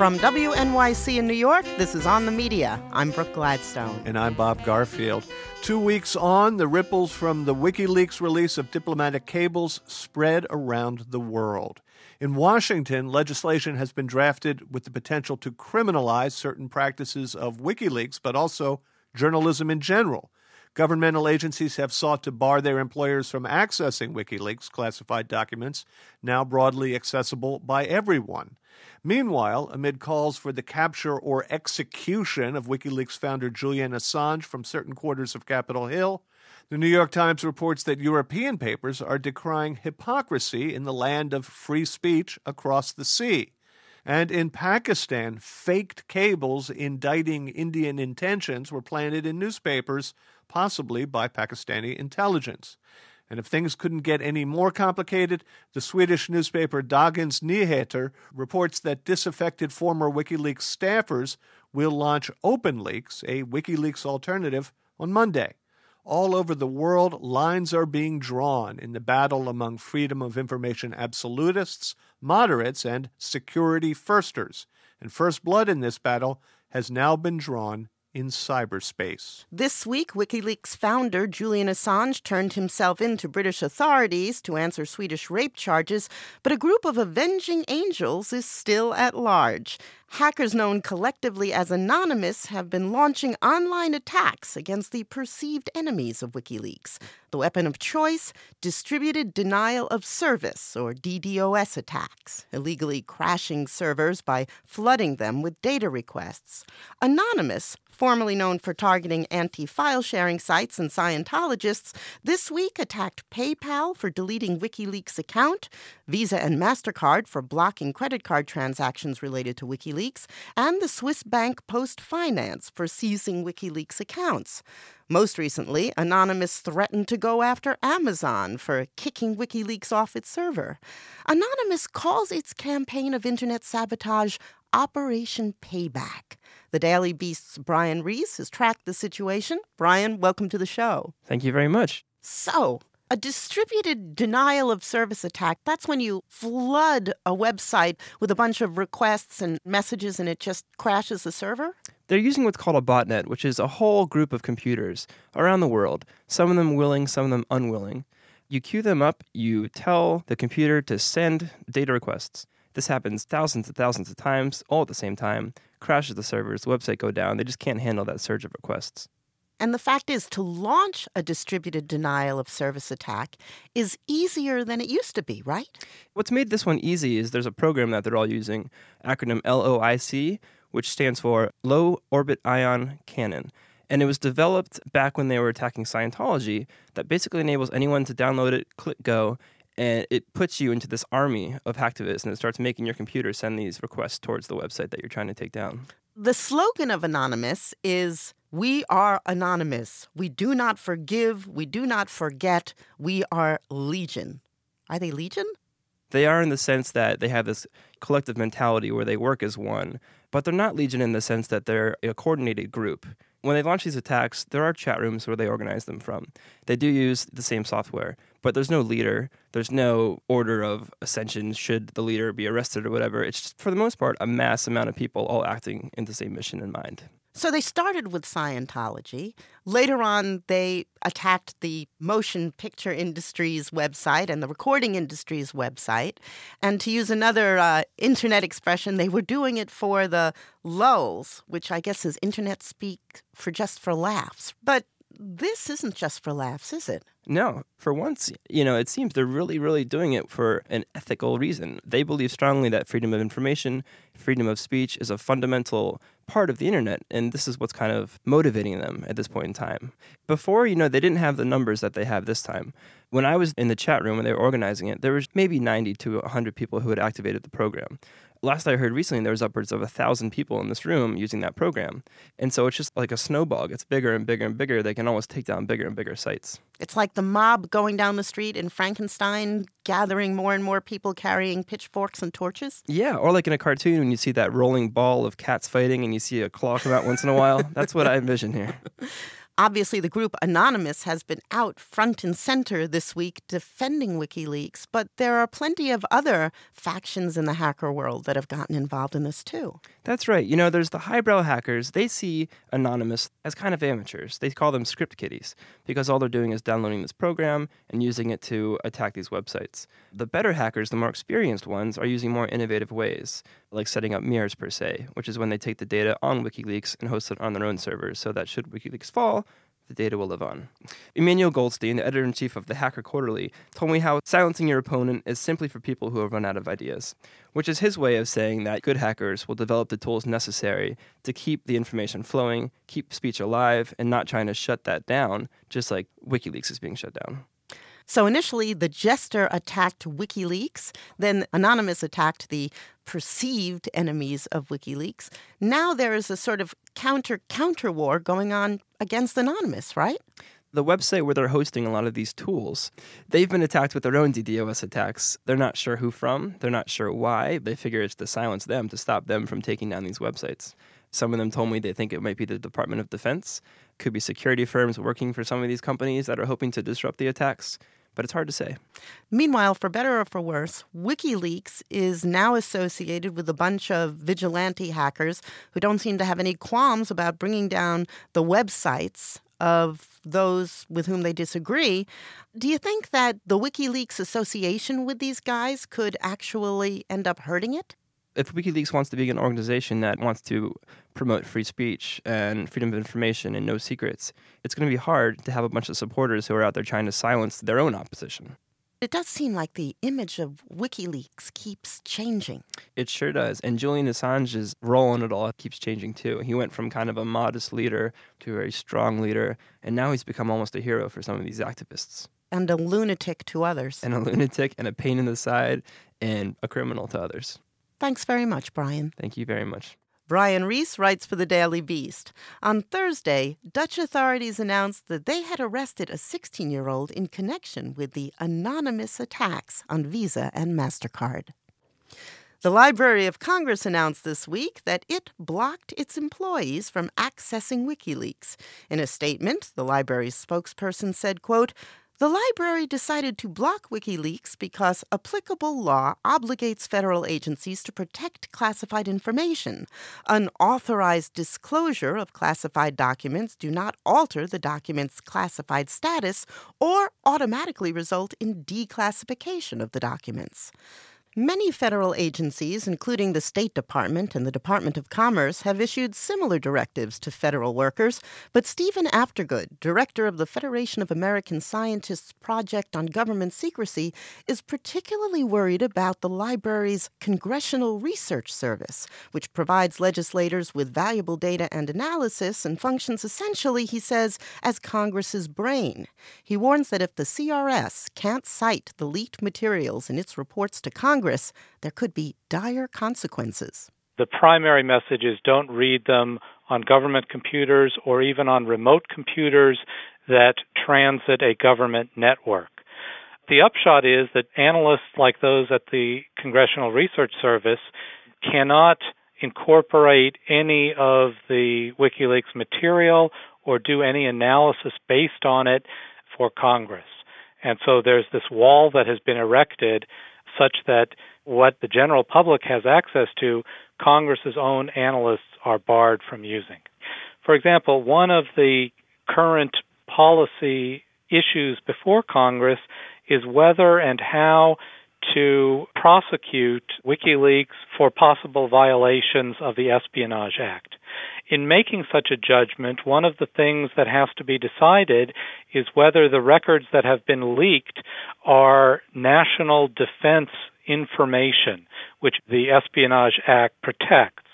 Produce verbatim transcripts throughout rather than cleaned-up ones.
From W N Y C in New York, this is On the Media. I'm Brooke Gladstone. And I'm Bob Garfield. Two weeks on, the ripples from the WikiLeaks release of diplomatic cables spread around the world. In Washington, legislation has been drafted with the potential to criminalize certain practices of WikiLeaks, but also journalism in general. Governmental agencies have sought to bar their employers from accessing WikiLeaks classified documents, now broadly accessible by everyone. Meanwhile, amid calls for the capture or execution of WikiLeaks founder Julian Assange from certain quarters of Capitol Hill, the New York Times reports that European papers are decrying hypocrisy in the land of free speech across the sea. And in Pakistan, faked cables indicting Indian intentions were planted in newspapers, possibly by Pakistani intelligence. And if things couldn't get any more complicated, the Swedish newspaper Dagens Nyheter reports that disaffected former WikiLeaks staffers will launch OpenLeaks, a WikiLeaks alternative, on Monday. All over the world, lines are being drawn in the battle among freedom of information absolutists, moderates, and security firsters. And first blood in this battle has now been drawn in cyberspace. This week, WikiLeaks founder Julian Assange turned himself in to British authorities to answer Swedish rape charges, but a group of avenging angels is still at large. Hackers known collectively as Anonymous have been launching online attacks against the perceived enemies of WikiLeaks. The weapon of choice, distributed denial of service, or D DoS attacks, illegally crashing servers by flooding them with data requests. Anonymous, formerly known for targeting anti-file sharing sites and Scientologists, this week attacked PayPal for deleting WikiLeaks' account, Visa and MasterCard for blocking credit card transactions related to WikiLeaks, and the Swiss bank PostFinance for seizing WikiLeaks accounts. Most recently, Anonymous threatened to go after Amazon for kicking WikiLeaks off its server. Anonymous calls its campaign of internet sabotage Operation Payback. The Daily Beast's Brian Reese has tracked the situation. Brian, welcome to the show. Thank you very much. So, a distributed denial of service attack, that's when you flood a website with a bunch of requests and messages and it just crashes the server? They're using what's called a botnet, which is a whole group of computers around the world, some of them willing, some of them unwilling. You queue them up, you tell the computer to send data requests. This happens thousands and thousands of times, all at the same time, crashes the servers, the website go down. They just can't handle that surge of requests. And the fact is, to launch a distributed denial of service attack is easier than it used to be, right? What's made this one easy is there's a program that they're all using, acronym L O I C, which stands for Low Orbit Ion Cannon. And it was developed back when they were attacking Scientology that basically enables anyone to download it, click go, and it puts you into this army of hacktivists, and it starts making your computer send these requests towards the website that you're trying to take down. The slogan of Anonymous is, "We are anonymous. We do not forgive. We do not forget. We are Legion." Are they Legion? They are in the sense that they have this collective mentality where they work as one, but they're not Legion in the sense that they're a coordinated group. When they launch these attacks, there are chat rooms where they organize them from. They do use the same software, but there's no leader. There's no order of ascension should the leader be arrested or whatever. It's just, for the most part, a mass amount of people all acting in the same mission in mind. So they started with Scientology. Later on, they attacked the motion picture industry's website and the recording industry's website. And to use another uh, internet expression, they were doing it for the lulz, which I guess is internet speak for just for laughs. But this isn't just for laughs, is it? No. For once, you know, it seems they're really, really doing it for an ethical reason. They believe strongly that freedom of information, freedom of speech is a fundamental part of the internet, and this is what's kind of motivating them at this point in time. Before, you know, they didn't have the numbers that they have this time. When I was in the chat room when they were organizing it, there was maybe ninety to one hundred people who had activated the program. Last I heard recently, there was upwards of one thousand people in this room using that program. And so it's just like a snowball. It gets bigger and bigger and bigger. They can almost take down bigger and bigger sites. It's like the mob going down the street in Frankenstein, gathering more and more people carrying pitchforks and torches? Yeah, or like in a cartoon when you see that rolling ball of cats fighting and you see a claw come out once in a while. That's what I envision here. Obviously, the group Anonymous has been out front and center this week defending WikiLeaks, but there are plenty of other factions in the hacker world that have gotten involved in this too. That's right. You know, there's the highbrow hackers. They see Anonymous as kind of amateurs. They call them script kiddies because all they're doing is downloading this program and using it to attack these websites. The better hackers, the more experienced ones, are using more innovative ways, like setting up mirrors per se, which is when they take the data on WikiLeaks and host it on their own servers so that should WikiLeaks fall, the data will live on. Emmanuel Goldstein, the editor-in-chief of the Hacker Quarterly, told me how silencing your opponent is simply for people who have run out of ideas, which is his way of saying that good hackers will develop the tools necessary to keep the information flowing, keep speech alive, and not trying to shut that down, just like WikiLeaks is being shut down. So initially, the jester attacked WikiLeaks. Then Anonymous attacked the perceived enemies of WikiLeaks. Now there is a sort of counter-counter war going on against Anonymous, right? The website where they're hosting a lot of these tools, they've been attacked with their own DDoS attacks. They're not sure who from. They're not sure why. They figure it's to silence them, to stop them from taking down these websites. Some of them told me they think it might be the Department of Defense. Could be security firms working for some of these companies that are hoping to disrupt the attacks. But it's hard to say. Meanwhile, for better or for worse, WikiLeaks is now associated with a bunch of vigilante hackers who don't seem to have any qualms about bringing down the websites of those with whom they disagree. Do you think that the WikiLeaks association with these guys could actually end up hurting it? If WikiLeaks wants to be an organization that wants to promote free speech and freedom of information and no secrets, it's going to be hard to have a bunch of supporters who are out there trying to silence their own opposition. It does seem like the image of WikiLeaks keeps changing. It sure does. And Julian Assange's role in it all keeps changing too. He went from kind of a modest leader to a very strong leader, and now he's become almost a hero for some of these activists. And a lunatic to others. And a lunatic and a pain in the side and a criminal to others. Thanks very much, Brian. Thank you very much. Brian Reese writes for the Daily Beast. On Thursday, Dutch authorities announced that they had arrested a sixteen-year-old in connection with the anonymous attacks on Visa and MasterCard. The Library of Congress announced this week that it blocked its employees from accessing WikiLeaks. In a statement, the library's spokesperson said, quote, "The library decided to block WikiLeaks because applicable law obligates federal agencies to protect classified information. Unauthorized disclosure of classified documents do not alter the document's classified status or automatically result in declassification of the documents." Many federal agencies, including the State Department and the Department of Commerce, have issued similar directives to federal workers, but Stephen Aftergood, director of the Federation of American Scientists Project on Government Secrecy, is particularly worried about the library's Congressional Research Service, which provides legislators with valuable data and analysis and functions essentially, he says, as Congress's brain. He warns that if the C R S can't cite the leaked materials in its reports to Congress, there could be dire consequences. The primary message is don't read them on government computers or even on remote computers that transit a government network. The upshot is that analysts like those at the Congressional Research Service cannot incorporate any of the WikiLeaks material or do any analysis based on it for Congress. And so there's this wall that has been erected such that what the general public has access to, Congress's own analysts are barred from using. For example, one of the current policy issues before Congress is whether and how to prosecute WikiLeaks for possible violations of the Espionage Act. In making such a judgment, one of the things that has to be decided is whether the records that have been leaked are national defense information, which the Espionage Act protects.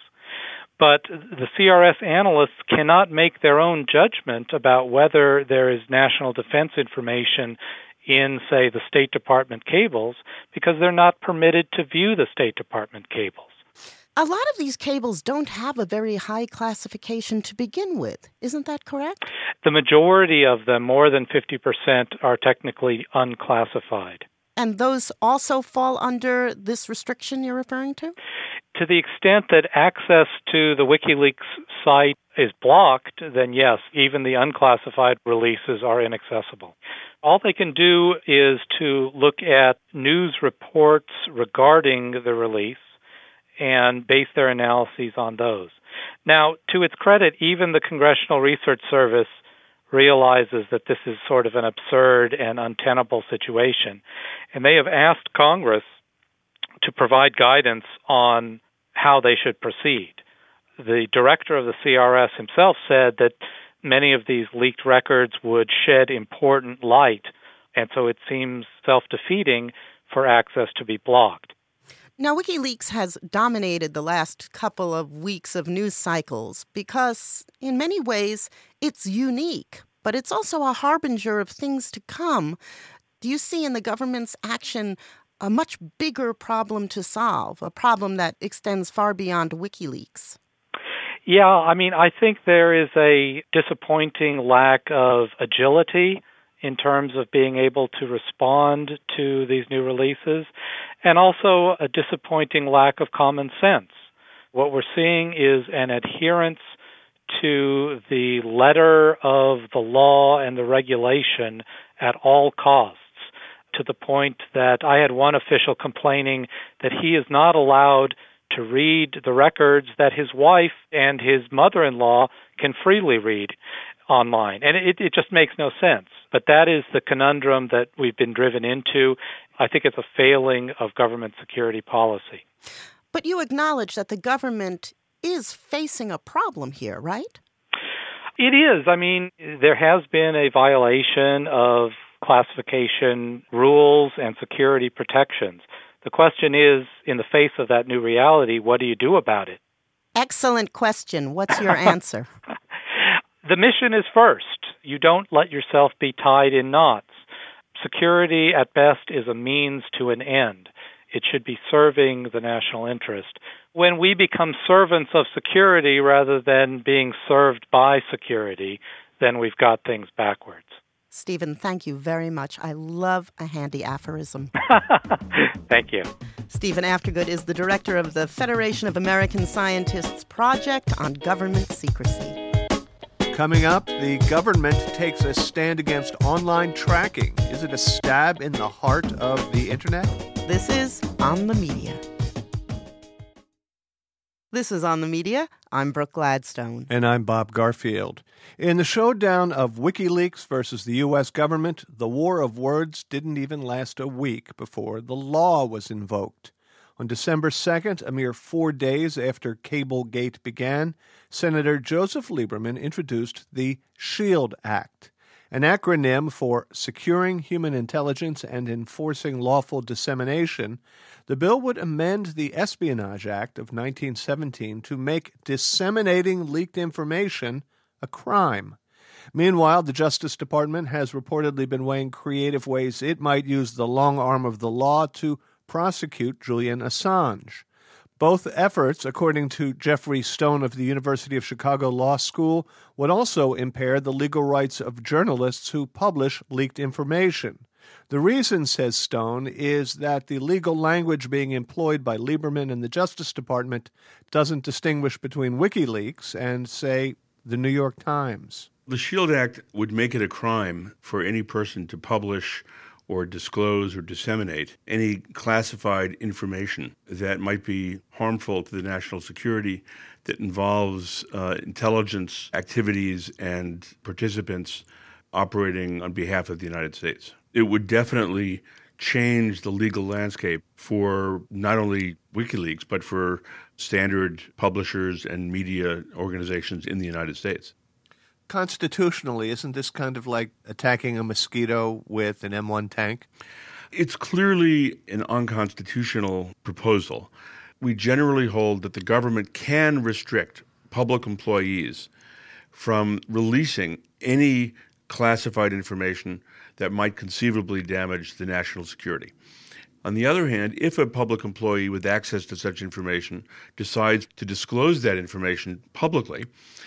But the C R S analysts cannot make their own judgment about whether there is national defense information in, say, the State Department cables because they're not permitted to view the State Department cables. A lot of these cables don't have a very high classification to begin with. Isn't that correct? The majority of them, more than fifty percent, are technically unclassified. And those also fall under this restriction you're referring to? To the extent that access to the WikiLeaks site is blocked, then yes, even the unclassified releases are inaccessible. All they can do is to look at news reports regarding the release and base their analyses on those. Now, to its credit, even the Congressional Research Service realizes that this is sort of an absurd and untenable situation, and they have asked Congress to provide guidance on how they should proceed. The director of the C R S himself said that many of these leaked records would shed important light, and so it seems self-defeating for access to be blocked. Now, WikiLeaks has dominated the last couple of weeks of news cycles because, in many ways, it's unique, but it's also a harbinger of things to come. Do you see in the government's action a much bigger problem to solve, a problem that extends far beyond WikiLeaks? Yeah, I mean, I think there is a disappointing lack of agility in terms of being able to respond to these new releases, and also a disappointing lack of common sense. What we're seeing is an adherence to the letter of the law and the regulation at all costs, to the point that I had one official complaining that he is not allowed to read the records that his wife and his mother-in-law can freely read online. And it, it just makes no sense. But that is the conundrum that we've been driven into. I think it's a failing of government security policy. But you acknowledge that the government is facing a problem here, right? It is. I mean, there has been a violation of classification rules and security protections. The question is, in the face of that new reality, what do you do about it? Excellent question. What's your answer? The mission is first. You don't let yourself be tied in knots. Security, at best, is a means to an end. It should be serving the national interest. When we become servants of security rather than being served by security, then we've got things backwards. Stephen, thank you very much. I love a handy aphorism. Thank you. Stephen Aftergood is the director of the Federation of American Scientists Project on Government Secrecy. Coming up, the government takes a stand against online tracking. Is it a stab in the heart of the internet? This is On the Media. This is On the Media. I'm Brooke Gladstone. And I'm Bob Garfield. In the showdown of WikiLeaks versus the U S government, the war of words didn't even last a week before the law was invoked. On December second, a mere four days after Cablegate began, Senator Joseph Lieberman introduced the SHIELD Act, an acronym for Securing Human Intelligence and Enforcing Lawful Dissemination. The bill would amend the Espionage Act of nineteen seventeen to make disseminating leaked information a crime. Meanwhile, the Justice Department has reportedly been weighing creative ways it might use the long arm of the law to prosecute Julian Assange. Both efforts, according to Jeffrey Stone of the University of Chicago Law School, would also impair the legal rights of journalists who publish leaked information. The reason, says Stone, is that the legal language being employed by Lieberman and the Justice Department doesn't distinguish between WikiLeaks and, say, the New York Times. The SHIELD Act would make it a crime for any person to publish or disclose or disseminate any classified information that might be harmful to the national security, that involves uh, intelligence activities and participants operating on behalf of the United States. It would definitely change the legal landscape for not only WikiLeaks, but for standard publishers and media organizations in the United States. Constitutionally, isn't this kind of like attacking a mosquito with an M one tank? It's clearly an unconstitutional proposal. We generally hold that the government can restrict public employees from releasing any classified information that might conceivably damage the national security. On the other hand, if a public employee with access to such information decides to disclose that information publicly,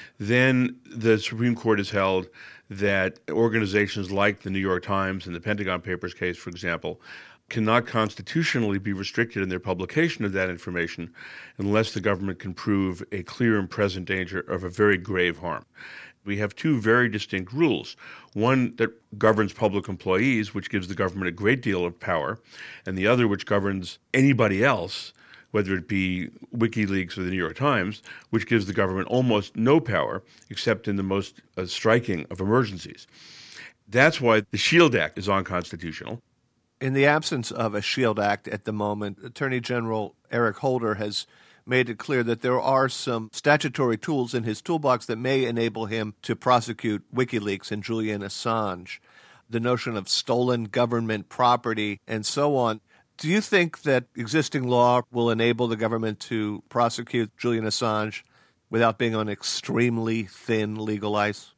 then the Supreme Court has held that organizations like the New York Times and the Pentagon Papers case, for example, cannot constitutionally be restricted in their publication of that information unless the government can prove a clear and present danger of a very grave harm. We have two very distinct rules. One that governs public employees, which gives the government a great deal of power, and the other which governs anybody else, whether it be WikiLeaks or the New York Times, which gives the government almost no power except in the most uh, striking of emergencies. That's why the SHIELD Act is unconstitutional. In the absence of a SHIELD Act at the moment, Attorney General Eric Holder has made it clear that there are some statutory tools in his toolbox that may enable him to prosecute WikiLeaks and Julian Assange. The notion of stolen government property and so on. Do you think that existing law will enable the government to prosecute Julian Assange without being on extremely thin legal ice?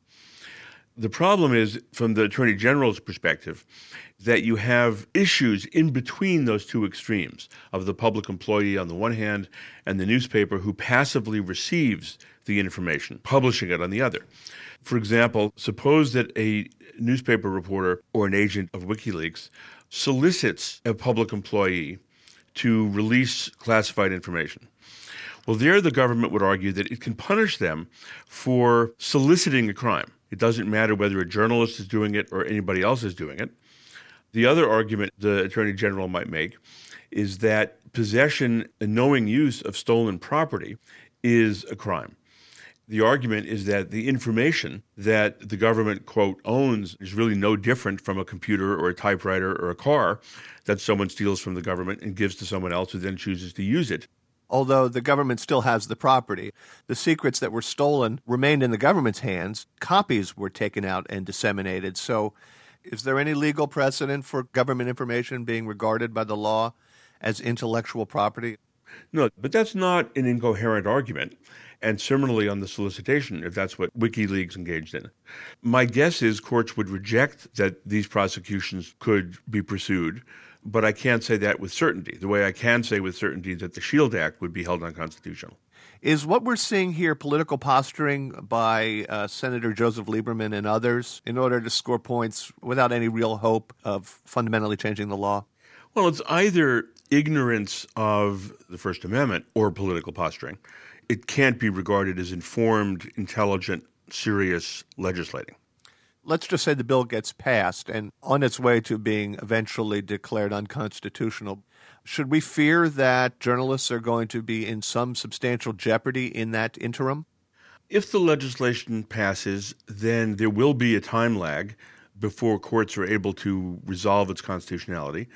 The problem is, from the Attorney General's perspective, that you have issues in between those two extremes of the public employee on the one hand and the newspaper who passively receives the information, publishing it on the other. For example, suppose that a newspaper reporter or an agent of WikiLeaks solicits a public employee to release classified information. Well, there the government would argue that it can punish them for soliciting a crime. It doesn't matter whether a journalist is doing it or anybody else is doing it. The other argument the Attorney General might make is that possession and knowing use of stolen property is a crime. The argument is that the information that the government, quote, owns is really no different from a computer or a typewriter or a car that someone steals from the government and gives to someone else who then chooses to use it. Although the government still has the property, the secrets that were stolen remained in the government's hands. Copies were taken out and disseminated. So is there any legal precedent for government information being regarded by the law as intellectual property? No, but that's not an incoherent argument. And similarly on the solicitation, if that's what WikiLeaks engaged in. My guess is courts would reject that these prosecutions could be pursued, but I can't say that with certainty, the way I can say with certainty that the SHIELD Act would be held unconstitutional. Is what we're seeing here political posturing by uh, Senator Joseph Lieberman and others in order to score points without any real hope of fundamentally changing the law? Well, it's either ignorance of the First Amendment or political posturing. It can't be regarded as informed, intelligent, serious legislating. Let's just say the bill gets passed and on its way to being eventually declared unconstitutional. Should we fear that journalists are going to be in some substantial jeopardy in that interim? If the legislation passes, then there will be a time lag before courts are able to resolve its constitutionality.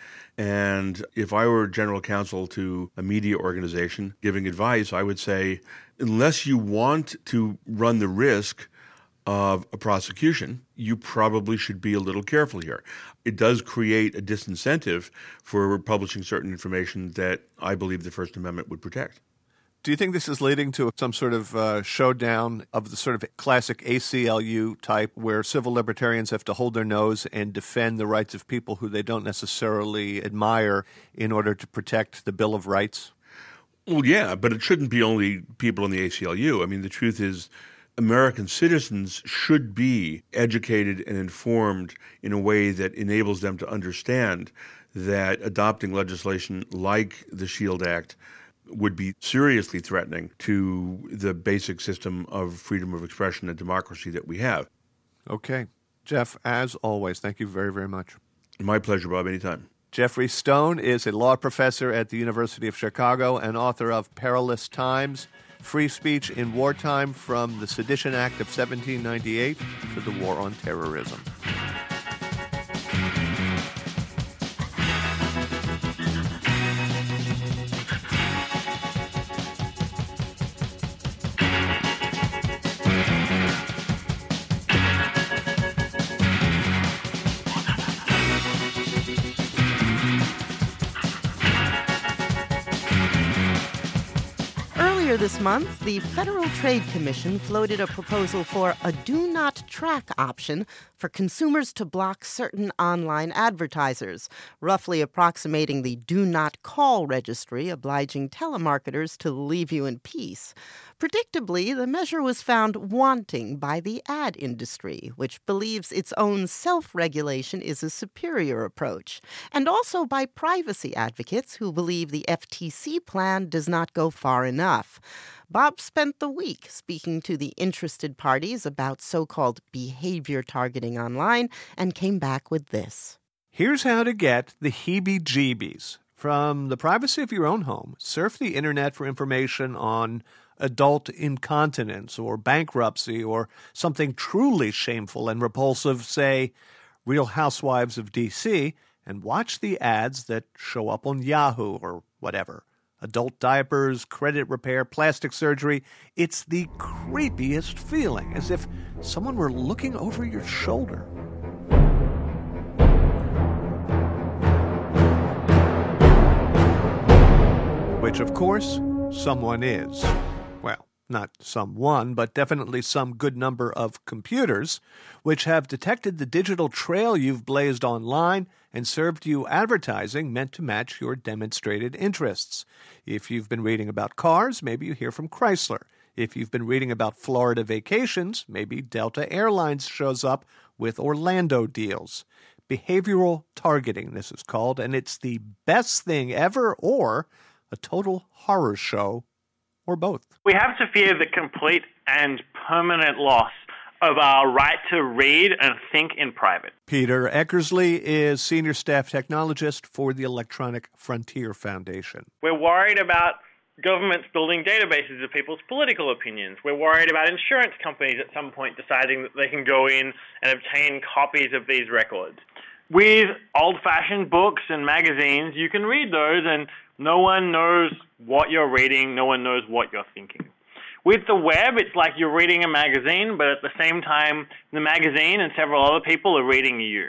And if I were general counsel to a media organization giving advice, I would say, unless you want to run the risk of a prosecution, you probably should be a little careful here. It does create a disincentive for publishing certain information that I believe the First Amendment would protect. Do you think this is leading to some sort of uh, showdown of the sort of classic A C L U type where civil libertarians have to hold their nose and defend the rights of people who they don't necessarily admire in order to protect the Bill of Rights? Well, yeah, but it shouldn't be only people in the A C L U. I mean, the truth is American citizens should be educated and informed in a way that enables them to understand that adopting legislation like the SHIELD Act would be seriously threatening to the basic system of freedom of expression and democracy that we have. Okay. Jeff, as always, thank you very, very much. My pleasure, Bob, anytime. Jeffrey Stone is a law professor at the University of Chicago and author of Perilous Times, Free Speech in Wartime from the Sedition Act of seventeen ninety-eight to the War on Terrorism. This month, the Federal Trade Commission floated a proposal for a do not track option for consumers to block certain online advertisers, roughly approximating the Do Not Call registry, obliging telemarketers to leave you in peace. Predictably, the measure was found wanting by the ad industry, which believes its own self-regulation is a superior approach, and also by privacy advocates who believe the F T C plan does not go far enough. Bob spent the week speaking to the interested parties about so-called behavior targeting online and came back with this. Here's how to get the heebie-jeebies. From the privacy of your own home, surf the internet for information on adult incontinence or bankruptcy or something truly shameful and repulsive, say, Real Housewives of D C, and watch the ads that show up on Yahoo or whatever. Adult diapers, credit repair, plastic surgery. It's the creepiest feeling, as if someone were looking over your shoulder. Which, of course, someone is. Well, not someone, but definitely some good number of computers, which have detected the digital trail you've blazed online and served you advertising meant to match your demonstrated interests. If you've been reading about cars, maybe you hear from Chrysler. If you've been reading about Florida vacations, maybe Delta Airlines shows up with Orlando deals. Behavioral targeting, this is called, and it's the best thing ever or a total horror show, or both. We have to fear the complete and permanent loss of our right to read and think in private. Peter Eckersley is Senior Staff Technologist for the Electronic Frontier Foundation. We're worried about governments building databases of people's political opinions. We're worried about insurance companies at some point deciding that they can go in and obtain copies of these records. With old-fashioned books and magazines, you can read those and no one knows what you're reading, no one knows what you're thinking. With the web, it's like you're reading a magazine, but at the same time, the magazine and several other people are reading you.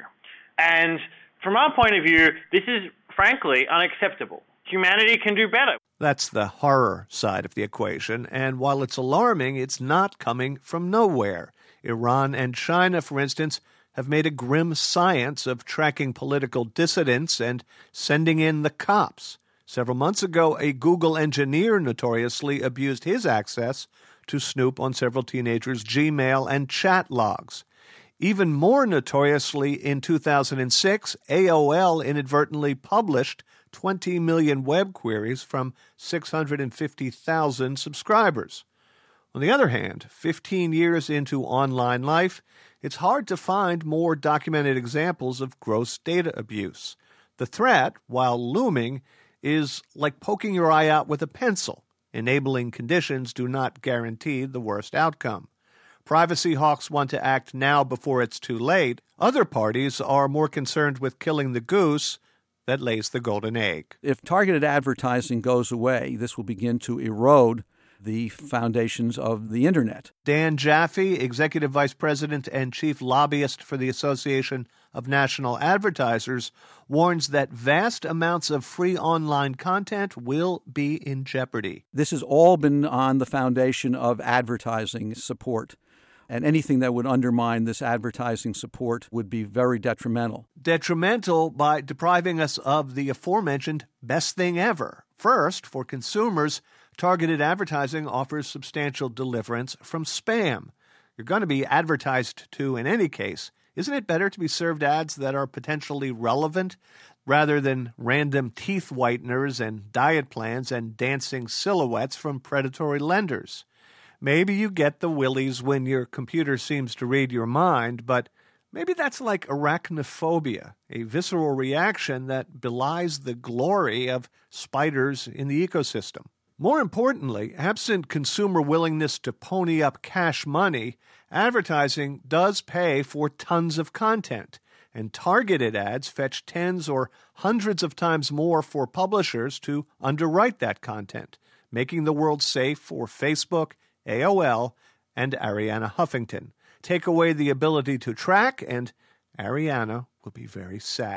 And from our point of view, this is, frankly, unacceptable. Humanity can do better. That's the horror side of the equation, and while it's alarming, it's not coming from nowhere. Iran and China, for instance, have made a grim science of tracking political dissidents and sending in the cops. Several months ago, a Google engineer notoriously abused his access to snoop on several teenagers' Gmail and chat logs. Even more notoriously, in two thousand six, A O L inadvertently published twenty million web queries from six hundred fifty thousand subscribers. On the other hand, fifteen years into online life, it's hard to find more documented examples of gross data abuse. The threat, while looming, is like poking your eye out with a pencil. Enabling conditions do not guarantee the worst outcome. Privacy hawks want to act now before it's too late. Other parties are more concerned with killing the goose that lays the golden egg. If targeted advertising goes away, this will begin to erode the foundations of the Internet. Dan Jaffe, Executive Vice President and Chief Lobbyist for the Association of National Advertisers, warns that vast amounts of free online content will be in jeopardy. This has all been on the foundation of advertising support, and anything that would undermine this advertising support would be very detrimental. Detrimental by depriving us of the aforementioned best thing ever. First, for consumers, targeted advertising offers substantial deliverance from spam. You're going to be advertised to in any case. Isn't it better to be served ads that are potentially relevant rather than random teeth whiteners and diet plans and dancing silhouettes from predatory lenders? Maybe you get the willies when your computer seems to read your mind, but maybe that's like arachnophobia, a visceral reaction that belies the glory of spiders in the ecosystem. More importantly, absent consumer willingness to pony up cash money, advertising does pay for tons of content, and targeted ads fetch tens or hundreds of times more for publishers to underwrite that content, making the world safe for Facebook, A O L, and Arianna Huffington. Take away the ability to track, and Arianna will be very sad.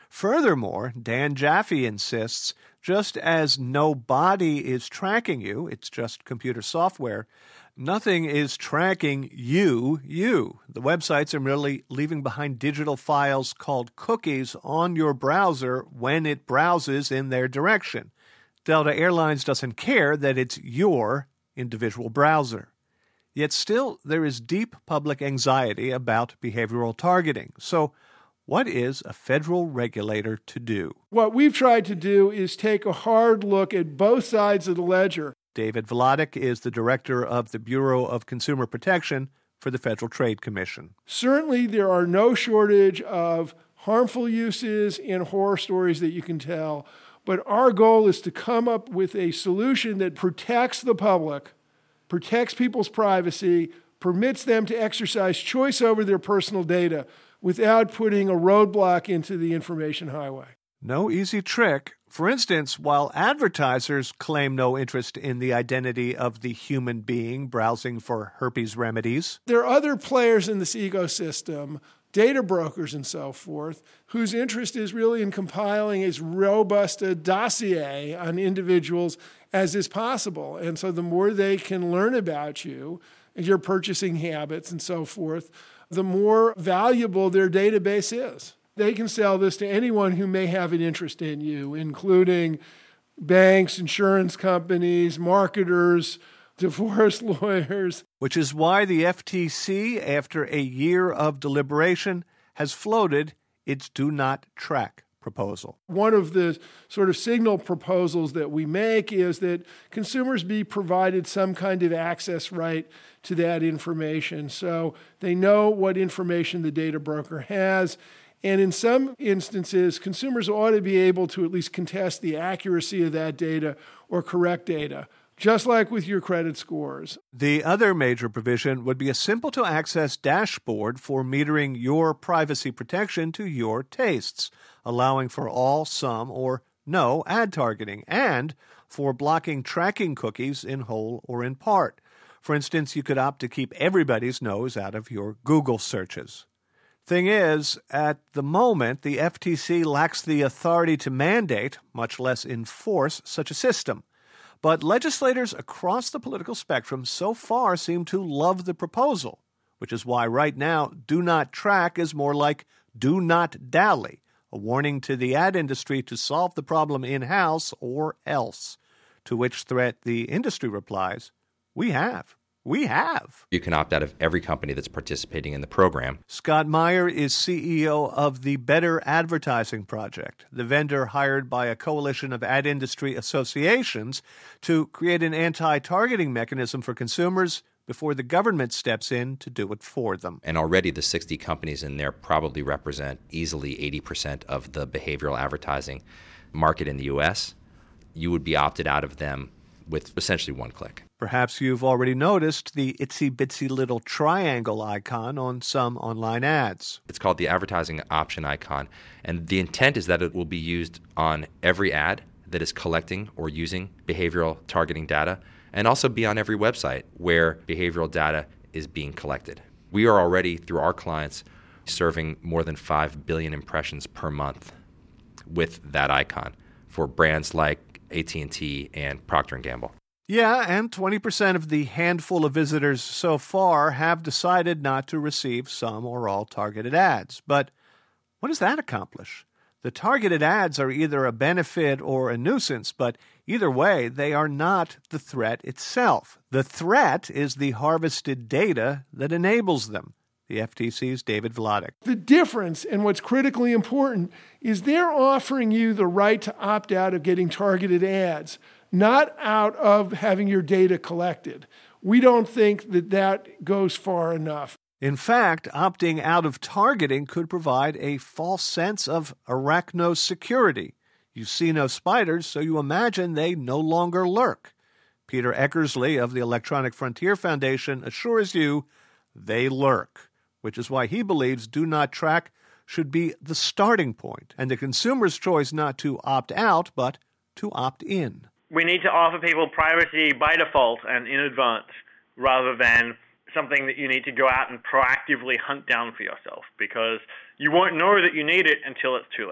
Furthermore, Dan Jaffe insists, just as no body is tracking you, it's just computer software, nothing is tracking you, you. The websites are merely leaving behind digital files called cookies on your browser when it browses in their direction. Delta Airlines doesn't care that it's your individual browser. Yet still, there is deep public anxiety about behavioral targeting. So, what is a federal regulator to do? What we've tried to do is take a hard look at both sides of the ledger. David Vladeck is the director of the Bureau of Consumer Protection for the Federal Trade Commission. Certainly, there are no shortage of harmful uses and horror stories that you can tell, but our goal is to come up with a solution that protects the public, protects people's privacy, permits them to exercise choice over their personal data without putting a roadblock into the information highway. No easy trick. For instance, while advertisers claim no interest in the identity of the human being browsing for herpes remedies, there are other players in this ecosystem, data brokers and so forth, whose interest is really in compiling as robust a dossier on individuals as is possible. And so the more they can learn about you, your purchasing habits and so forth, the more valuable their database is. They can sell this to anyone who may have an interest in you, including banks, insurance companies, marketers, divorce lawyers. Which is why the F T C, after a year of deliberation, has floated its do not track proposal. One of the sort of signal proposals that we make is that consumers be provided some kind of access right to that information, so they know what information the data broker has. And in some instances, consumers ought to be able to at least contest the accuracy of that data or correct data, just like with your credit scores. The other major provision would be a simple-to-access dashboard for metering your privacy protection to your tastes, allowing for all, some, or no ad targeting, and for blocking tracking cookies in whole or in part. For instance, you could opt to keep everybody's nose out of your Google searches. Thing is, at the moment, the F T C lacks the authority to mandate, much less enforce, such a system. But legislators across the political spectrum so far seem to love the proposal, which is why right now, do not track is more like do not dally, a warning to the ad industry to solve the problem in-house or else. To which threat the industry replies, we have. We have. You can opt out of every company that's participating in the program. Scott Meyer is C E O of the Better Advertising Project, the vendor hired by a coalition of ad industry associations to create an anti-targeting mechanism for consumers before the government steps in to do it for them. And already the sixty companies in there probably represent easily eighty percent of the behavioral advertising market in the U S. You would be opted out of them with essentially one click. Perhaps you've already noticed the itsy-bitsy little triangle icon on some online ads. It's called the advertising option icon, and the intent is that it will be used on every ad that is collecting or using behavioral targeting data, and also be on every website where behavioral data is being collected. We are already, through our clients, serving more than five billion impressions per month with that icon for brands like A T and T and Procter and Gamble. Yeah, and twenty percent of the handful of visitors so far have decided not to receive some or all targeted ads. But what does that accomplish? The targeted ads are either a benefit or a nuisance, but either way, they are not the threat itself. The threat is the harvested data that enables them. The F T C's David Vladeck. The difference, and what's critically important, is they're offering you the right to opt out of getting targeted ads, not out of having your data collected. We don't think that that goes far enough. In fact, opting out of targeting could provide a false sense of arachnosecurity. You see no spiders, so you imagine they no longer lurk. Peter Eckersley of the Electronic Frontier Foundation assures you they lurk, which is why he believes Do Not Track should be the starting point and the consumer's choice not to opt out, but to opt in. We need to offer people privacy by default and in advance, rather than something that you need to go out and proactively hunt down for yourself, because you won't know that you need it until it's too late.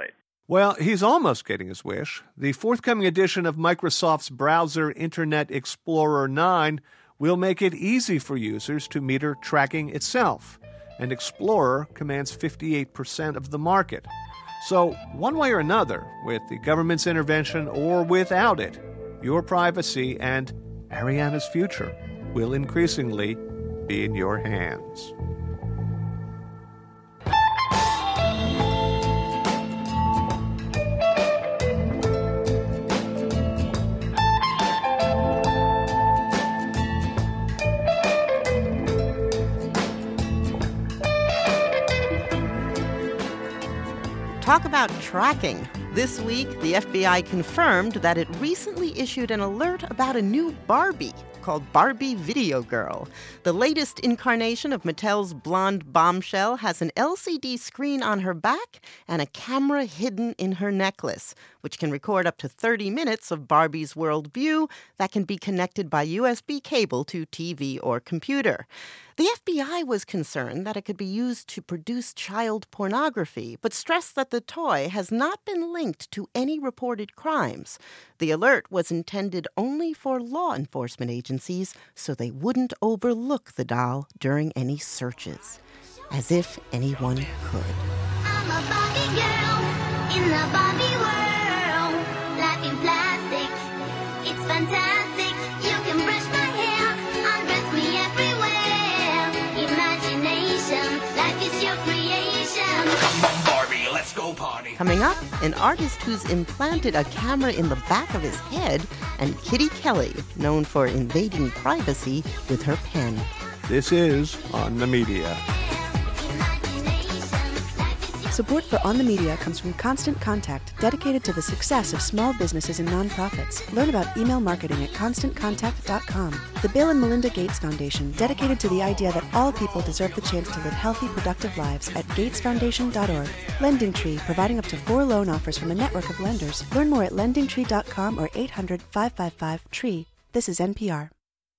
Well, he's almost getting his wish. The forthcoming edition of Microsoft's browser Internet Explorer nine will make it easy for users to meter tracking itself, and Explorer commands fifty-eight percent of the market. So, one way or another, with the government's intervention or without it, your privacy and Ariana's future will increasingly be in your hands. Talk about tracking. This week, the F B I confirmed that it recently issued an alert about a new Barbie called Barbie Video Girl. The latest incarnation of Mattel's blonde bombshell has an L C D screen on her back and a camera hidden in her necklace, which can record up to thirty minutes of Barbie's world view that can be connected by U S B cable to T V or computer. The F B I was concerned that it could be used to produce child pornography, but stressed that the toy has not been linked to any reported crimes. The alert was intended only for law enforcement agencies so they wouldn't overlook the doll during any searches. As if anyone could. I'm a Barbie girl in the Barbie world. Life in plastic, it's fantastic. You can brush my hair, undress me everywhere. Imagination, life is your creation. Come on, Barbie, let's go party. Coming up, an artist who's implanted a camera in the back of his head, and Kitty Kelly, known for invading privacy with her pen. This is On the Media. Support for On the Media comes from Constant Contact, dedicated to the success of small businesses and nonprofits. Learn about email marketing at constant contact dot com. The Bill and Melinda Gates Foundation, dedicated to the idea that all people deserve the chance to live healthy, productive lives at gates foundation dot org. Lending Tree, providing up to four loan offers from a network of lenders. Learn more at lending tree dot com or eight hundred, five five five, T R E E. This is N P R.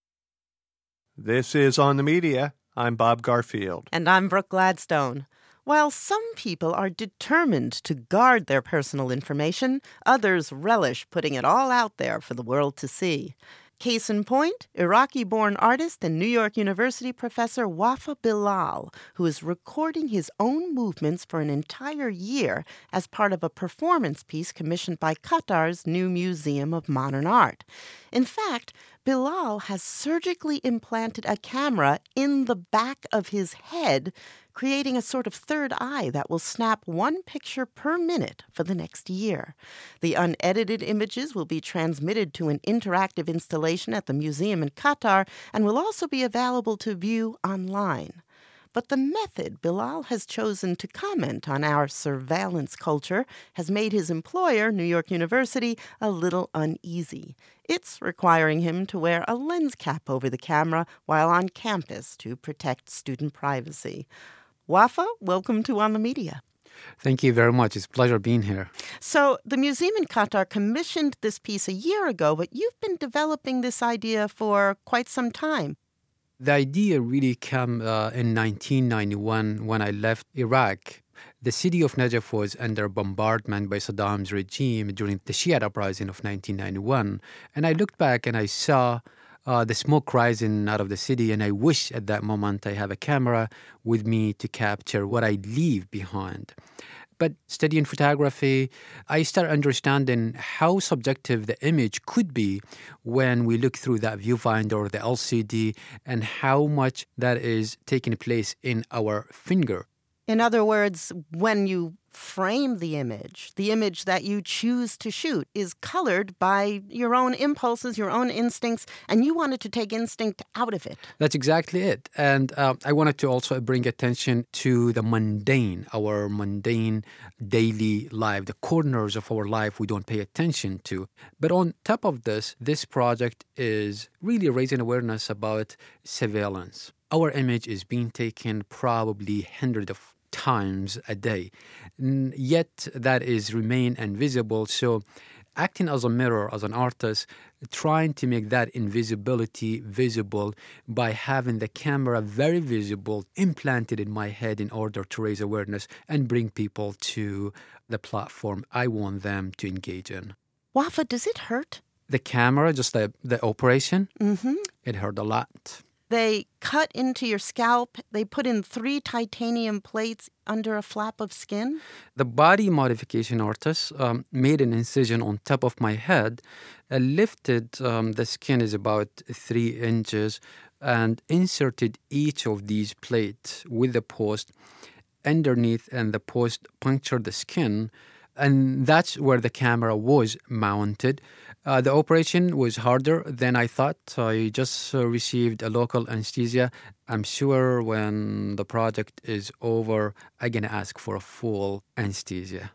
This is On the Media. I'm Bob Garfield. And I'm Brooke Gladstone. While some people are determined to guard their personal information, others relish putting it all out there for the world to see. Case in point, Iraqi-born artist and New York University professor Wafa Bilal, who is recording his own movements for an entire year as part of a performance piece commissioned by Qatar's new Museum of Modern Art. In fact, Bilal has surgically implanted a camera in the back of his head, creating a sort of third eye that will snap one picture per minute for the next year. The unedited images will be transmitted to an interactive installation at the museum in Qatar and will also be available to view online. But the method Bilal has chosen to comment on our surveillance culture has made his employer, New York University, a little uneasy. It's requiring him to wear a lens cap over the camera while on campus to protect student privacy. Wafa, welcome to On the Media. Thank you very much. It's a pleasure being here. So the museum in Qatar commissioned this piece a year ago, but you've been developing this idea for quite some time. The idea really came uh, in nineteen ninety-one when I left Iraq. The city of Najaf was under bombardment by Saddam's regime during the Shia uprising of nineteen ninety-one. And I looked back and I saw uh, the smoke rising out of the city, and I wish at that moment I have a camera with me to capture what I leave behind. But studying photography, I start understanding how subjective the image could be when we look through that viewfinder or the L C D, and how much that is taking place in our finger. In other words, when you frame the image, the image that you choose to shoot is colored by your own impulses, your own instincts, and you wanted to take instinct out of it. That's exactly it. And uh, I wanted to also bring attention to the mundane, our mundane daily life, the corners of our life we don't pay attention to. But on top of this, this project is really raising awareness about surveillance. Our image is being taken probably hundreds of times a day, yet that is remain invisible. So acting as a mirror, as an artist, trying to make that invisibility visible by having the camera very visible, implanted in my head in order to raise awareness and bring people to the platform I want them to engage in. Wafa, does it hurt? The camera, just the, the operation, Mm-hmm. it hurt a lot. They cut into your scalp. They put in three titanium plates under a flap of skin. The body modification artist um, made an incision on top of my head, uh, lifted um, the skin is about three inches, and inserted each of these plates with the post underneath, and the post punctured the skin. And that's where the camera was mounted. Uh, the operation was harder than I thought. I just uh, received a local anesthesia. I'm sure when the project is over, I'm going to ask for a full anesthesia.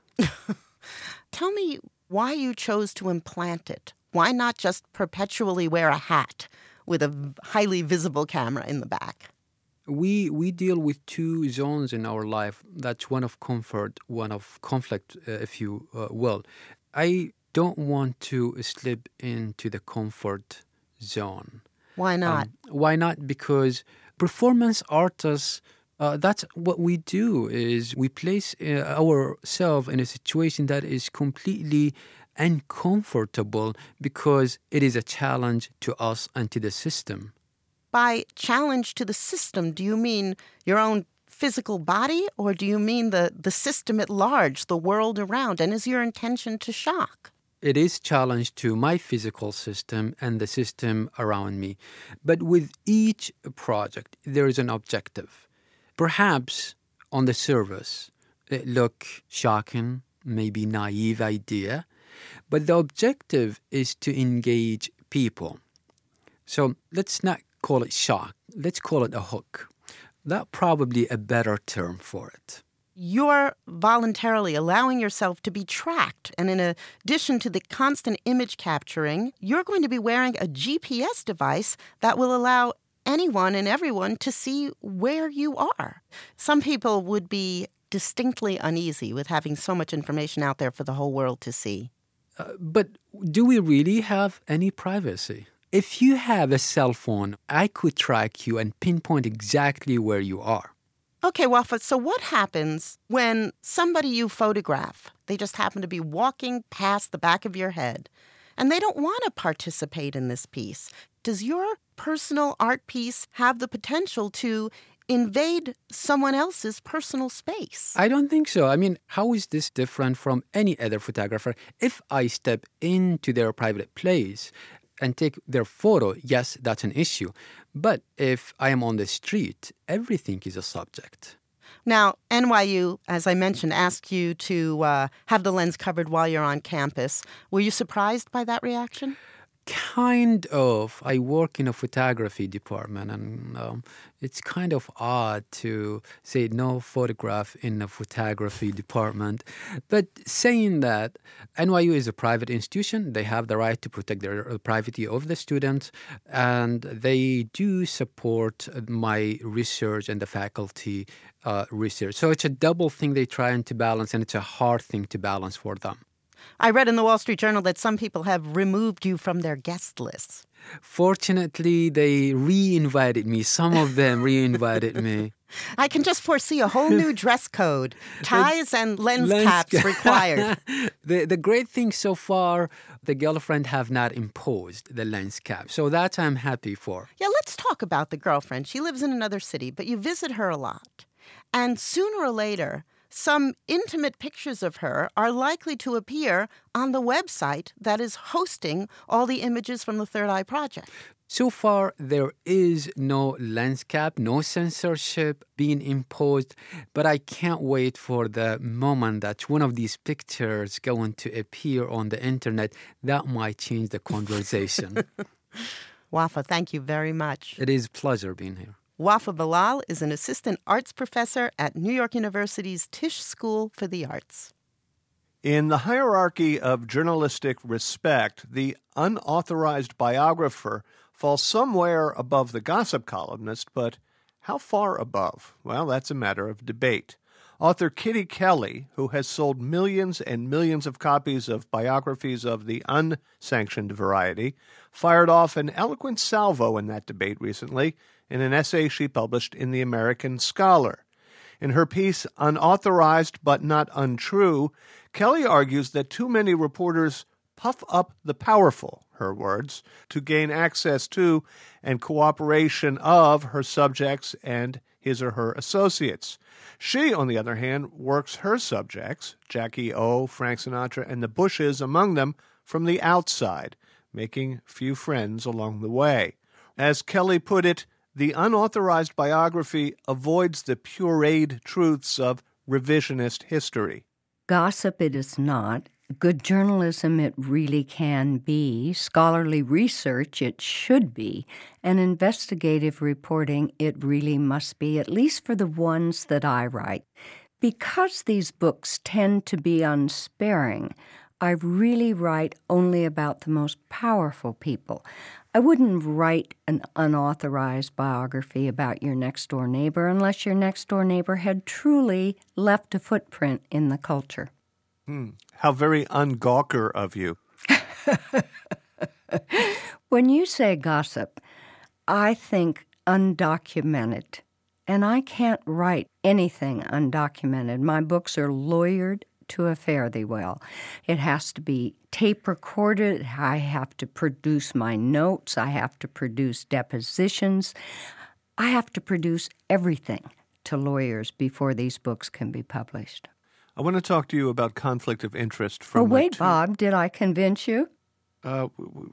Tell me why you chose to implant it. Why not just perpetually wear a hat with a highly visible camera in the back? We we deal with two zones in our life. That's one of comfort, one of conflict, uh, if you uh, will. I don't want to slip into the comfort zone. Why not? Um, why not? Because performance artists, uh, that's what we do, is we place uh, ourselves in a situation that is completely uncomfortable because it is a challenge to us and to the system. By challenge to the system, do you mean your own physical body, or do you mean the, the system at large, the world around? And is your intention to shock? It is challenge to my physical system and the system around me. But with each project, there is an objective. Perhaps on the surface, it look shocking, maybe naive idea, but the objective is to engage people. So let's not call it shock. Let's call it a hook. That's probably a better term for it. You're voluntarily allowing yourself to be tracked. And in addition to the constant image capturing, you're going to be wearing a G P S device that will allow anyone and everyone to see where you are. Some people would be distinctly uneasy with having so much information out there for the whole world to see. Uh, but do we really have any privacy? If you have a cell phone, I could track you and pinpoint exactly where you are. Okay, Wafa, so what happens when somebody you photograph, they just happen to be walking past the back of your head, and they don't want to participate in this piece? Does your personal art piece have the potential to invade someone else's personal space? I don't think so. I mean, how is this different from any other photographer? If I step into their private place and take their photo, yes, that's an issue. But if I am on the street, everything is a subject. Now, N Y U, as I mentioned, asked you to uh, have the lens covered while you're on campus. Were you surprised by that reaction? Kind of. I work in a photography department, and um, it's kind of odd to say no photograph in a photography department. But saying that, N Y U is a private institution. They have the right to protect their privacy of the students, and they do support my research and the faculty uh, research. So it's a double thing they're trying to balance, and it's a hard thing to balance for them. I read in the Wall Street Journal that some people have removed you from their guest lists. Fortunately, they re-invited me. Some of them re-invited me. I can just foresee a whole new dress code. Ties and lens, lens caps ca- required. the, the great thing so far, the girlfriend have not imposed the lens cap. So that I'm happy for. Yeah, let's talk about the girlfriend. She lives in another city, but you visit her a lot. And sooner or later, some intimate pictures of her are likely to appear on the website that is hosting all the images from the Third Eye Project. So far, there is no lens cap, no censorship being imposed, but I can't wait for the moment that one of these pictures going to appear on the internet. That might change the conversation. Wafa, thank you very much. It is a pleasure being here. Wafa Bilal is an assistant arts professor at New York University's Tisch School for the Arts. In the hierarchy of journalistic respect, the unauthorized biographer falls somewhere above the gossip columnist, but how far above? Well, that's a matter of debate. Author Kitty Kelley, who has sold millions and millions of copies of biographies of the unsanctioned variety, fired off an eloquent salvo in that debate recently in an essay she published in The American Scholar. In her piece, Unauthorized but Not Untrue, Kelley argues that too many reporters puff up the powerful, her words, to gain access to and cooperation of her subjects and his or her associates. She, on the other hand, works her subjects, Jackie O, Frank Sinatra, and the Bushes among them, from the outside, making few friends along the way. As Kelley put it, the unauthorized biography avoids the pureed truths of revisionist history. Gossip it is not. Good journalism it really can be. Scholarly research it should be. And investigative reporting it really must be, at least for the ones that I write. Because these books tend to be unsparing, I really write only about the most powerful people. I wouldn't write an unauthorized biography about your next-door neighbor unless your next-door neighbor had truly left a footprint in the culture. Hmm. How very un-Gawker of you. When you say gossip, I think undocumented. And I can't write anything undocumented. My books are lawyered to a fare-thee-well. It has to be tape recorded. I have to produce my notes. I have to produce depositions. I have to produce everything to lawyers before these books can be published. I want to talk to you about conflict of interest from Oh, wait, two... Bob, did I convince you? Uh,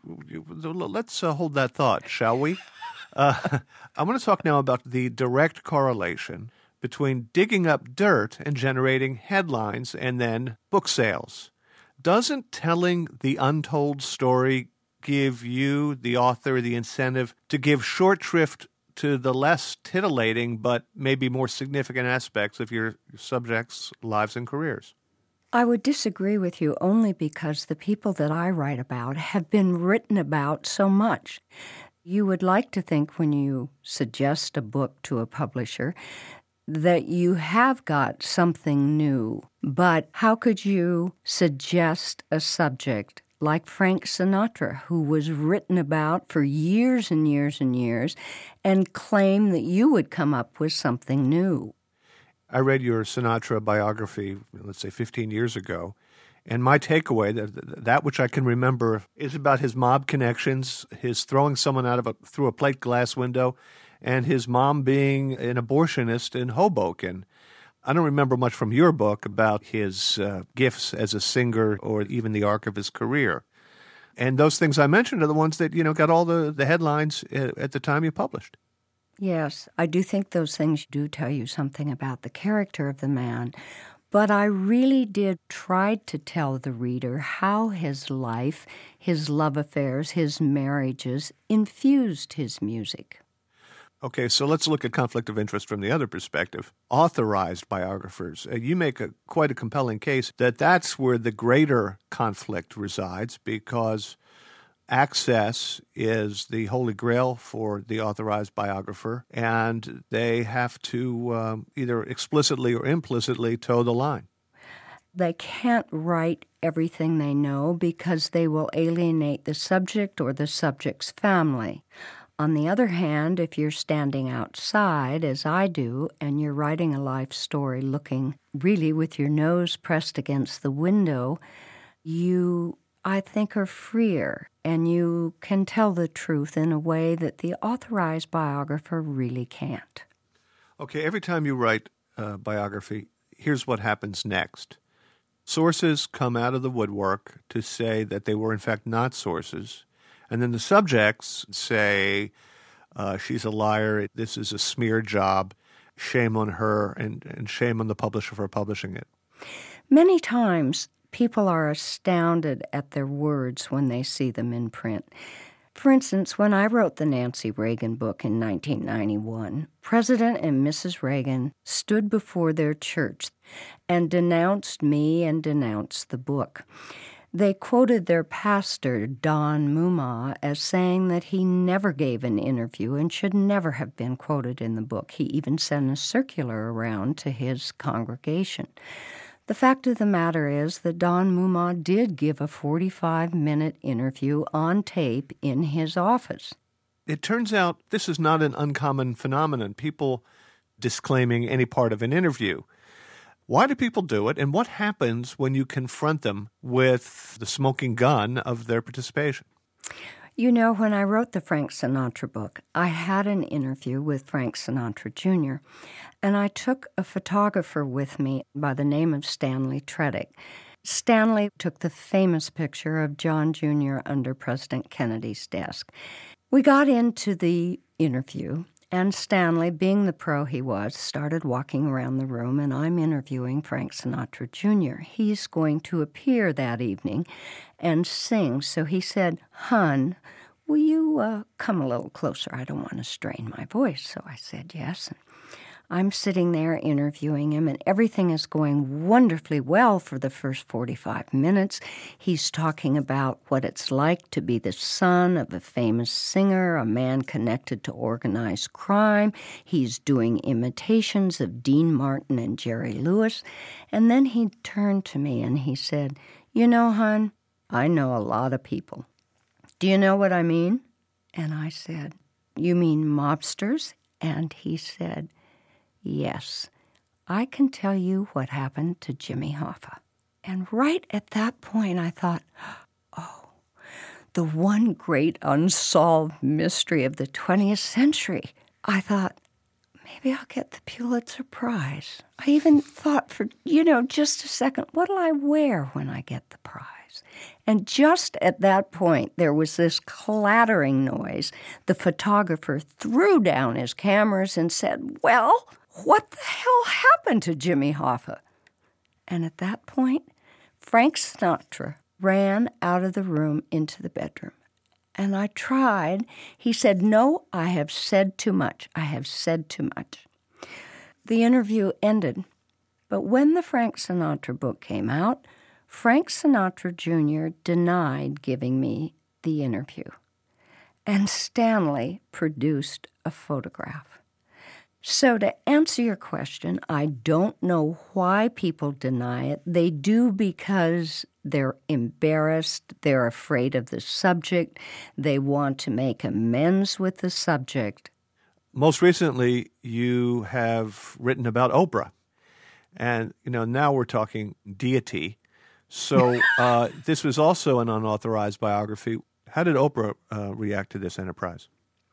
let's uh, hold that thought, shall we? uh, I want to talk now about the direct correlation between digging up dirt and generating headlines and then book sales. Doesn't telling the untold story give you, the author, the incentive to give short shrift to the less titillating but maybe more significant aspects of your subjects' lives and careers? I would disagree with you only because the people that I write about have been written about so much. You would like to think when you suggest a book to a publisher that you have got something new, but how could you suggest a subject like Frank Sinatra, who was written about for years and years and years, and claim that you would come up with something new? I read your Sinatra biography, let's say fifteen years ago, and my takeaway, that that which I can remember, is about his mob connections, his throwing someone out of a, through a plate glass window, and his mom being an abortionist in Hoboken. I don't remember much from your book about his uh, gifts as a singer or even the arc of his career. And those things I mentioned are the ones that, you know, got all the, the headlines at the time you published. Yes, I do think those things do tell you something about the character of the man. But I really did try to tell the reader how his life, his love affairs, his marriages infused his music. Okay, so let's look at conflict of interest from the other perspective. Authorized biographers. Uh, you make a quite a compelling case that that's where the greater conflict resides, because access is the holy grail for the authorized biographer, and they have to um, either explicitly or implicitly toe the line. They can't write everything they know because they will alienate the subject or the subject's family. On the other hand, if you're standing outside, as I do, and you're writing a life story looking really with your nose pressed against the window, you, I think, are freer, and you can tell the truth in a way that the authorized biographer really can't. Okay, every time you write a biography, here's what happens next. Sources come out of the woodwork to say that they were in fact not sources. And then the subjects say, uh, she's a liar, this is a smear job, shame on her, and, and shame on the publisher for publishing it. Many times, people are astounded at their words when they see them in print. For instance, when I wrote the Nancy Reagan book in nineteen ninety-one, President and Missus Reagan stood before their church and denounced me and denounced the book. They quoted their pastor, Don Mumma, as saying that he never gave an interview and should never have been quoted in the book. He even sent a circular around to his congregation. The fact of the matter is that Don Mumma did give a forty-five minute interview on tape in his office. It turns out this is not an uncommon phenomenon, people disclaiming any part of an interview. Why do people do it, and what happens when you confront them with the smoking gun of their participation? You know, when I wrote the Frank Sinatra book, I had an interview with Frank Sinatra Junior, and I took a photographer with me by the name of Stanley Tredick. Stanley took the famous picture of John Junior under President Kennedy's desk. We got into the interview, and Stanley, being the pro he was, started walking around the room, and I'm interviewing Frank Sinatra Junior He's going to appear that evening and sing, so he said, "Hun, will you uh, come a little closer? I don't want to strain my voice." So I said yes, and I'm sitting there interviewing him, and everything is going wonderfully well for the first forty-five minutes. He's talking about what it's like to be the son of a famous singer, a man connected to organized crime. He's doing imitations of Dean Martin and Jerry Lewis. And then he turned to me and he said, "You know, hon, I know a lot of people. Do you know what I mean?" And I said, "You mean mobsters?" And he said, "Yes, I can tell you what happened to Jimmy Hoffa." And right at that point, I thought, oh, the one great unsolved mystery of the twentieth century. I thought, maybe I'll get the Pulitzer Prize. I even thought for, you know, just a second, what'll I wear when I get the prize? And just at that point, there was this clattering noise. The photographer threw down his cameras and said, "Well, what the hell happened to Jimmy Hoffa?" And at that point, Frank Sinatra ran out of the room into the bedroom. And I tried. He said, "No, I have said too much. I have said too much." The interview ended. But when the Frank Sinatra book came out, Frank Sinatra Junior denied giving me the interview. And Stanley produced a photograph. So to answer your question, I don't know why people deny it. They do because they're embarrassed, they're afraid of the subject, they want to make amends with the subject. Most recently, you have written about Oprah. And, you know, now we're talking deity. So uh, this was also an unauthorized biography. How did Oprah uh, react to this enterprise?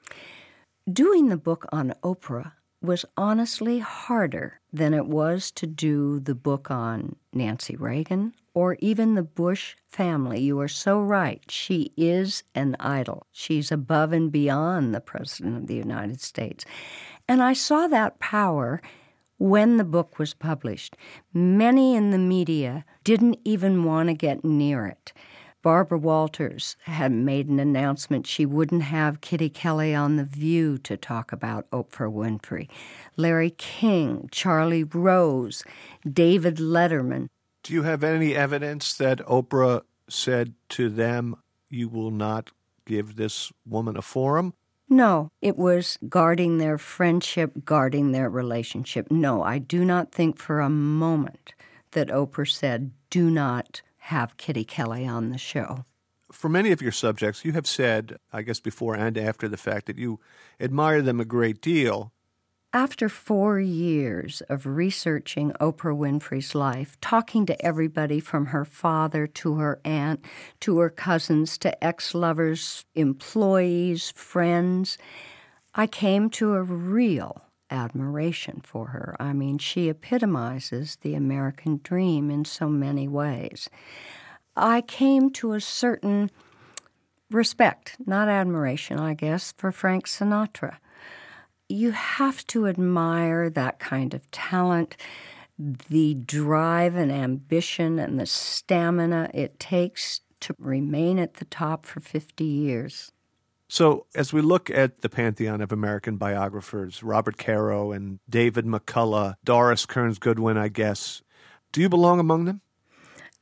Doing the book on Oprah was honestly harder than it was to do the book on Nancy Reagan or even the Bush family. You are so right. She is an idol. She's above and beyond the President of the United States. And I saw that power when the book was published. Many in the media didn't even want to get near it. Barbara Walters had made an announcement she wouldn't have Kitty Kelly on The View to talk about Oprah Winfrey. Larry King, Charlie Rose, David Letterman. Do you have any evidence that Oprah said to them, "You will not give this woman a forum"? No, it was guarding their friendship, guarding their relationship. No, I do not think for a moment that Oprah said, "Do not have Kitty Kelly on the show." For many of your subjects, you have said, I guess before and after the fact, that you admire them a great deal. After four years of researching Oprah Winfrey's life, talking to everybody from her father to her aunt, to her cousins, to ex-lovers, employees, friends, I came to a real admiration for her. I mean, she epitomizes the American dream in so many ways. I came to a certain respect, not admiration, I guess, for Frank Sinatra. You have to admire that kind of talent, the drive and ambition and the stamina it takes to remain at the top for fifty years. So as we look at the pantheon of American biographers, Robert Caro and David McCullough, Doris Kearns Goodwin, I guess, do you belong among them?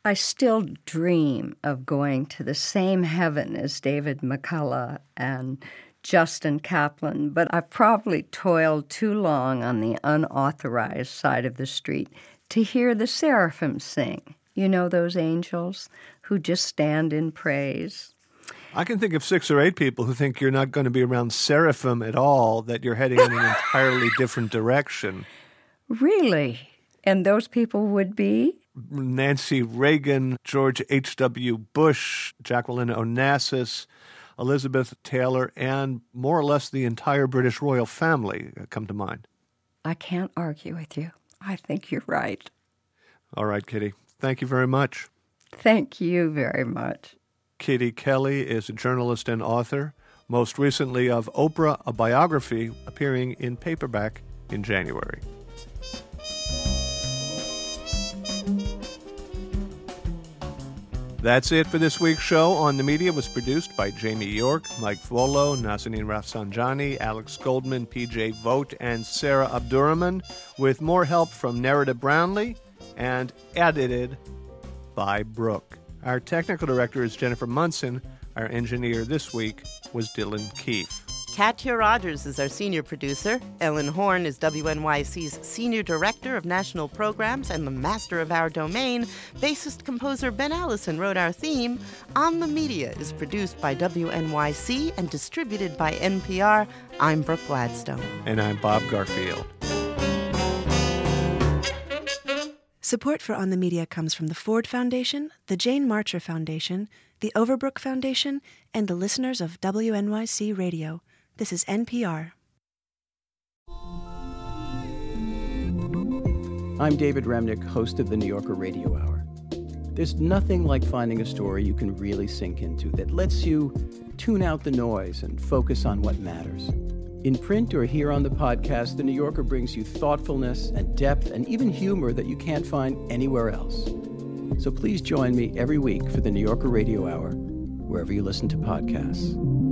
I still dream of going to the same heaven as David McCullough and Justin Kaplan, but I've probably toiled too long on the unauthorized side of the street to hear the seraphim sing. You know those angels who just stand in praise? I can think of six or eight people who think you're not going to be around seraphim at all, that you're heading in an entirely different direction. Really? And those people would be? Nancy Reagan, George H W. Bush, Jacqueline Onassis, Elizabeth Taylor, and more or less the entire British royal family come to mind. I can't argue with you. I think you're right. All right, Kitty. Thank you very much. Thank you very much. Kitty Kelly is a journalist and author, most recently of Oprah, a biography, appearing in paperback in January. That's it for this week's show. On the Media was produced by Jamie York, Mike Volo, Nazanin Rafsanjani, Alex Goldman, P J Vogt, and Sarah Abdurrahman, with more help from Nerida Brownlee, and edited by Brooke. Our technical director is Jennifer Munson. Our engineer this week was Dylan Keefe. Katya Rogers is our senior producer. Ellen Horn is W N Y C's senior director of national programs and the master of our domain. Bassist-composer Ben Allison wrote our theme. On the Media is produced by W N Y C and distributed by N P R. I'm Brooke Gladstone. And I'm Bob Garfield. Support for On the Media comes from the Ford Foundation, the Jane Marcher Foundation, the Overbrook Foundation, and the listeners of W N Y C Radio. This is N P R. I'm David Remnick, host of the New Yorker Radio Hour. There's nothing like finding a story you can really sink into that lets you tune out the noise and focus on what matters. In print or here on the podcast, The New Yorker brings you thoughtfulness and depth and even humor that you can't find anywhere else. So please join me every week for the New Yorker Radio Hour, wherever you listen to podcasts.